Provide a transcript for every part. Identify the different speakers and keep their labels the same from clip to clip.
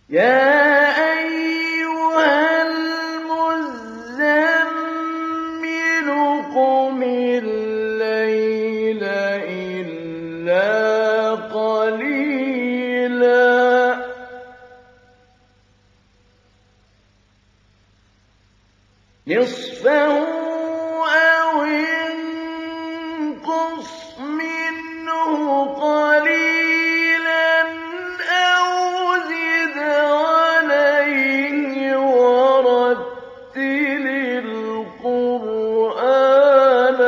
Speaker 1: يَا أَيُّهَا الْمُزَّمِّلُ قُمِ اللَّيْلَ إِلَّا قَلِيلًا نِّصْفَهُ أَوِ انقُصْ مِنْهُ قَلِيلًا أَوْ زِدْ عَلَيْهِ وَرَتِّلِ الْقُرْآنَ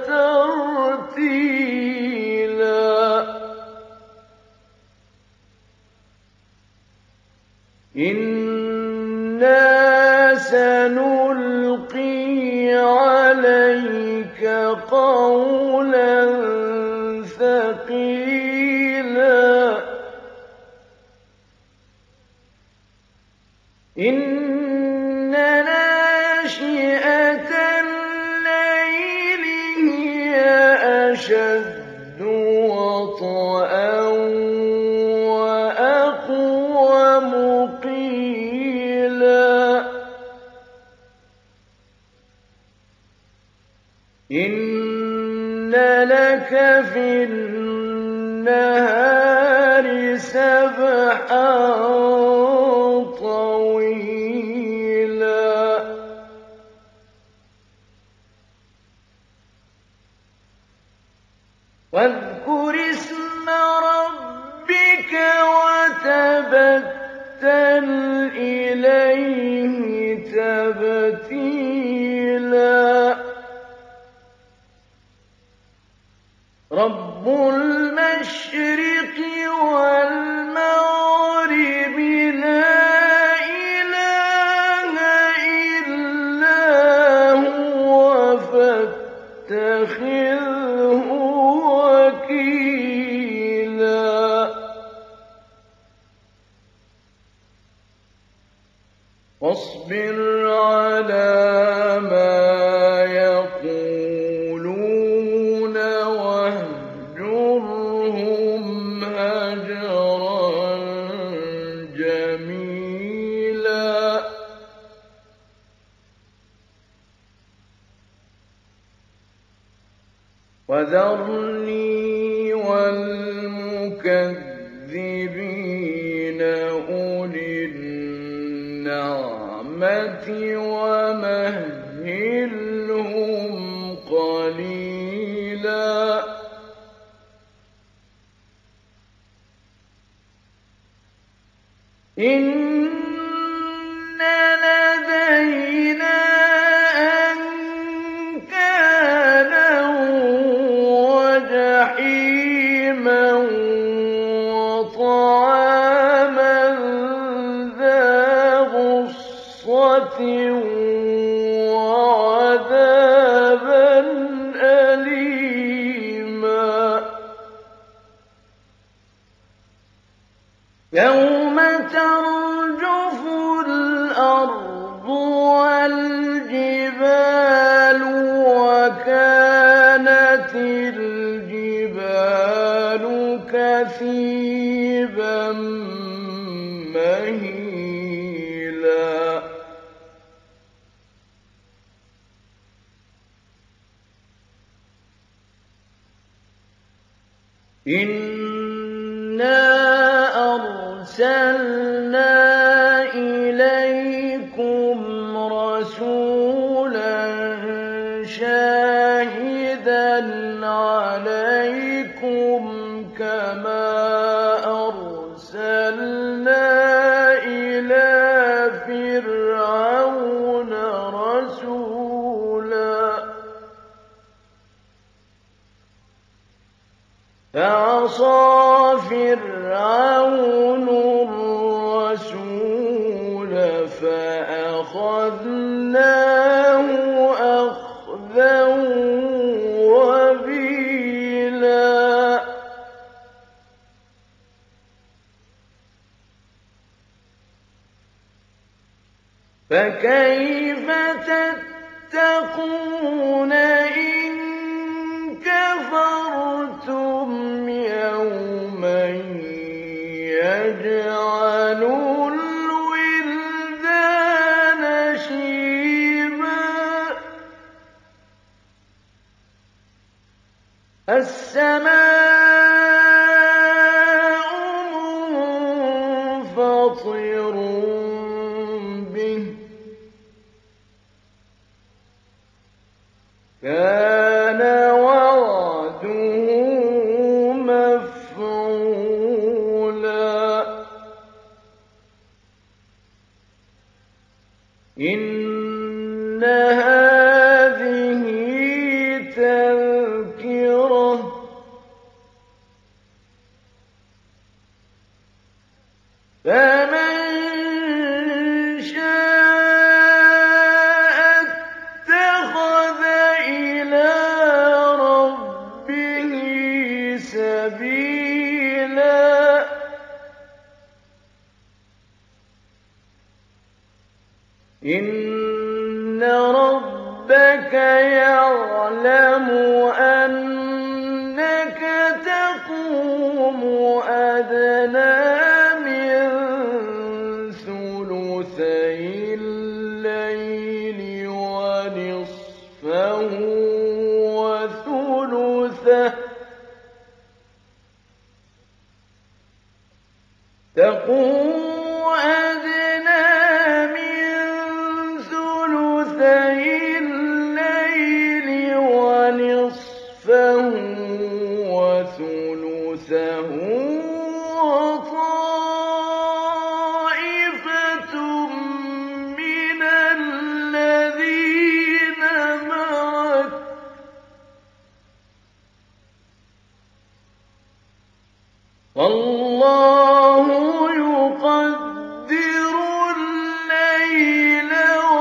Speaker 1: تَرْتِيلًا إِنَّا سَنُلْقِي عَلَيْكَ قَوْلًا ثَقِيلًا إِنَّ نَاشِئَةَ اللَّيْلِ هِيَ أَشَدُّ وَطْئًا وَأَقْوَمُ قِيلًا إِنَّ لَكَ فِي النَّهَارِ سَبْحًا طَوِيلًا وَاذْكُرِ اسْمَ رَبِّكَ وَتَبَتَّلْ إِلَيْهِ تَبْتِيلًا رَبُّ الْمَشْرِقِ وَالْمَغْرِبِ لَا إِلَٰهَ إِلَّا هُوَ فَاتَّخِذْهُ وَكِيلًا وَاصْبِرْ عَلَىٰ مَا يَقُولُونَ وَاهْجُرْهُمْ هَجْرًا جَمِيلًا وَذَرْنِي وَالْمُكَذِّبِينَ أُولِي النَّعْمَةِ وَمَهِّلْهُمْ قَلِيلًا إِنَّ لَدَيْنَا أَنكَالًا وَجَحِيمًا وَطَعَامًا ذَا غُصَّةٍ وَعَذَابًا أَلِيمًا يَوْمَ تَرْجُفُ الْأَرْضُ وَالْجِبَالُ وَكَانَتِ الْجِبَالُ كَثِيبًا مَّهِيلًا إِنَّا أَرْسَلْنَا إِلَيْكُمْ رَسُولًا شَاهِدًا عَلَيْكُمْ كَمَا أَرْسَلْنَا إِلَىٰ فِرْعَوْنَ رَسُولًا فَعَصَىٰ فِرْعَوْنُ الرَّسُولَ فَأَخَذْنَاهُ أَخْذًا وَبِيلًا فَكَيْفَ تَتَّقُونَ إِن كَفَرْتُمْ يَوْمًا يَجْعَلُ بَصِيرٌ بِهِ ۚ كَانَ وَعْدُهُ مَفْعُولًا إِنَّ هَٰذِهِ تَذْكِرَةٌ ۖ فَمَن شَاءَ اتَّخَذَ إِلَىٰ رَبِّهِ سَبِيلًا إِنَّ رَبَّكَ يَعْلَمُ أَنَّكَ تَقُومُ أَدْنَىٰ مِن ثُلُثَيِ اللَّيْلِ وَنِصْفَهُ وَثُلُثَهُ ۚ وَطَائِفَةٌ مِّنَ الَّذِينَ مَعَكَ ۚ وَاللَّهُ يُقَدِّرُ اللَّيْلَ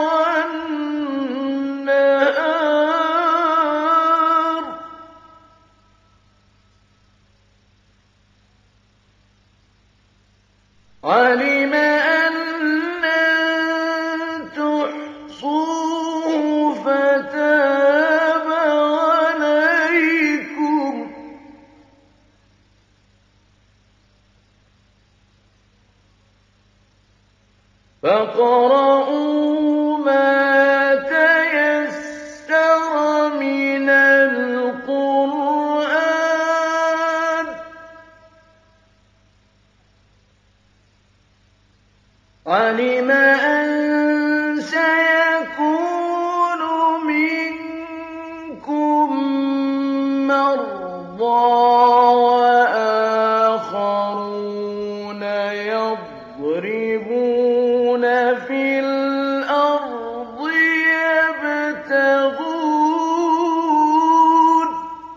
Speaker 1: وَالنَّهَارَ ۚ عَلِمَ أَن لَّن تُحْصُوهُ فَتَابَ عَلَيْكُمْ ۖ فاقرؤوا ما تيسر من القرآن ۚ عَلِمَ أَن سَيَكُونُ مِنكُم مَّرْضَىٰ وَآخَرُونَ يَضْرِبُونَ فِي الْأَرْضِ يَبْتَغُونَ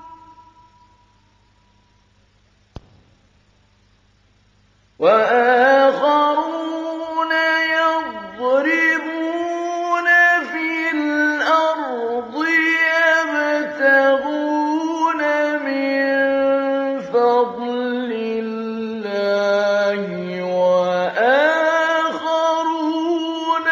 Speaker 1: مِن فَضْلِ اللَّهِ وَآخَرُونَ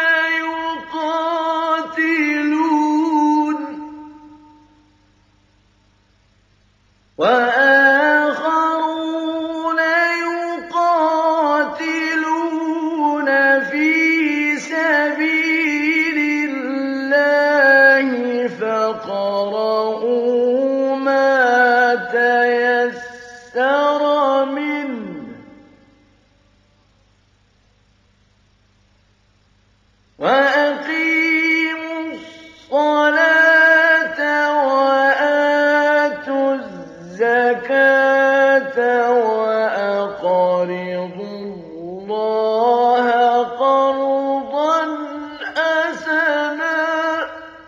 Speaker 1: يُقَاتِلُونَ فِي سَبِيلِ اللَّهِ فَاقْرَءُوا مَا تَيَسَّرَ مِنْهُ ۚ وَأَقِيمُوا الصَّلَاةَ وَآتُوا الزَّكَاةَ وَأَقْرِضُوا اللَّهَ قَرْضًا حَسَنًا ۚ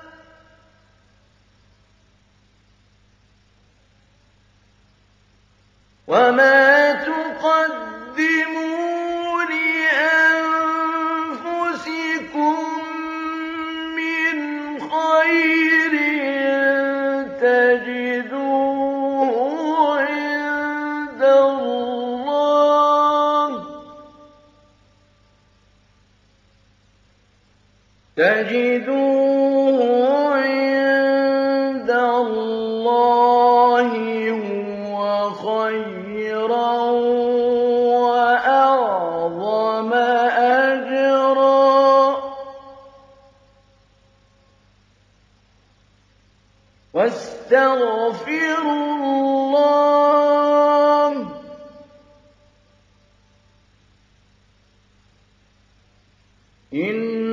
Speaker 1: وَمَا تُقَدِّمُوا لِأَنفُسِكُم مِّنْ خَيْرٍ تَجِدُوهُ عِندَ اللَّهِ هُوَ خَيْرًا وَأَعْظَمَ أَجْرًا ۚ وَاسْتَغْفِرُوا اللَّهَ إن